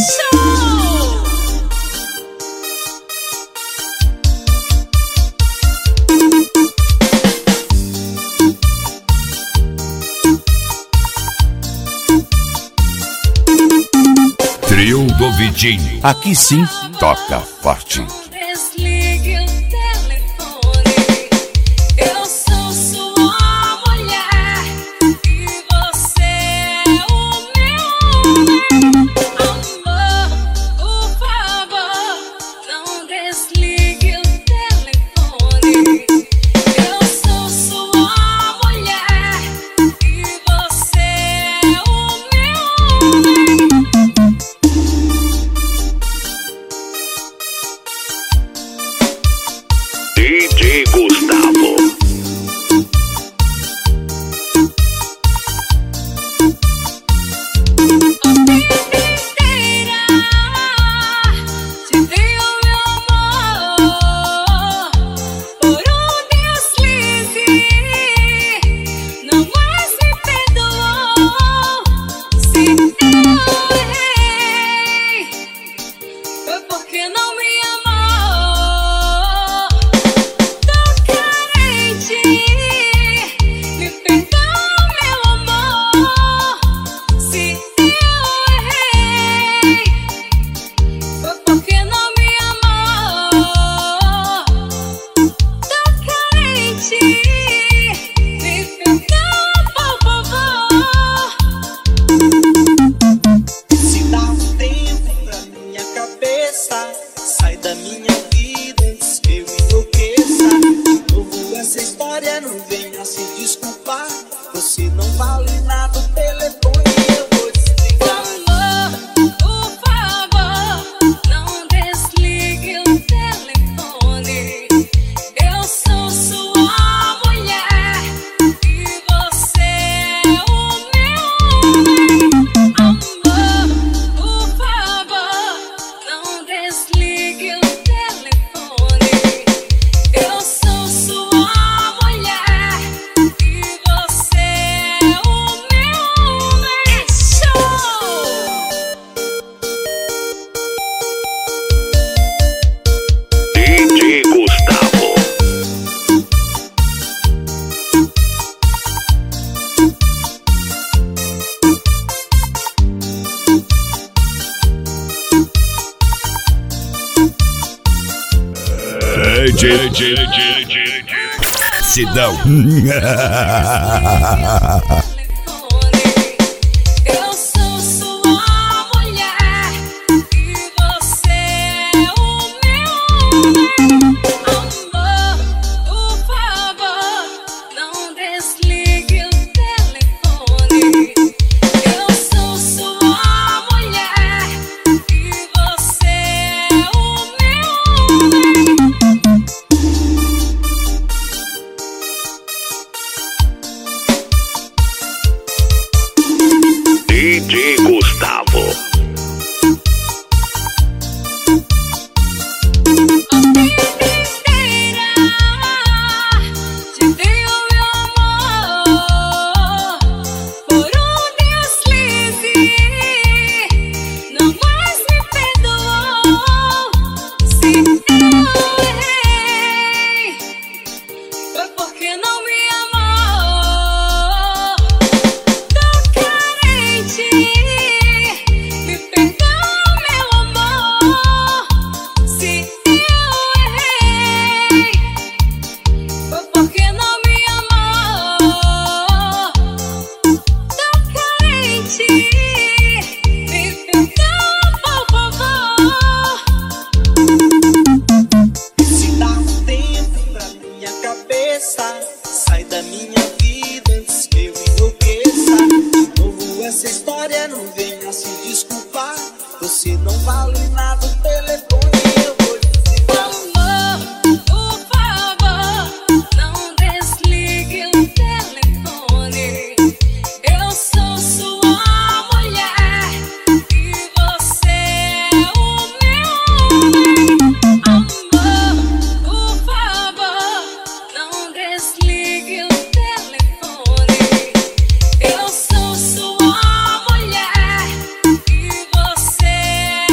Trio do Vidinho. Aqui sim, toca forte. Desligue o telefone. Eu sou sua mulher e você é o meu amor. Por favor, não desligue o telefone. Eu sou sua mulher e você é o meu DJ Gustavo. Te dei o meu amor por deslize, não mais me perdoou. Se eu errei, foi porque não me amou. Tô carente, me perdoa, meu amor. Se eu errei, foi porque não me amou. Tô carente, me perdoa, por favor. Se dá um tempo pra minha cabeça, sai da minha vida antes que eu enlouqueça. De novo essa história, não venha se desculpar. Você não vale nada, o telefone eu vou desligar. Amor, por favor, não desligue o telefone. Eu sou sua mulher e você é o meu amor. Por favor, não desligue o telefone. Eu sou sua mulher e você é o meu show. DJ Gustavo. Sidão. Eu sou sua mulher e você é o meu amor. Por favor, não desligue o telefone. Eu sou sua mulher e você é o meu. DJ Gustavo. Te dei o meu amor por deslize, não mais me perdoou. Se eu errei, foi porque não me amou. Tô carente, me perdoa, meu amor. Se eu errei, foi porque não me amou. Tô carente, me perdoa, por favor. Se dá um tempo pra minha cabeça, sai da minha vida antes que eu enlouqueça. De novo essa história, não venha se desculpar. Você não vale nada, o telefone eu vou desligar. Amor, por favor, não desligue o telefone. Eu sou sua mulher e você é o meu amor. Por favor, não desligue o telefone. Eu sou sua mulher e você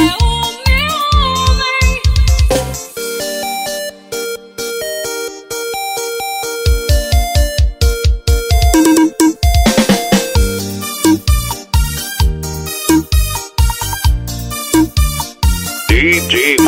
DJ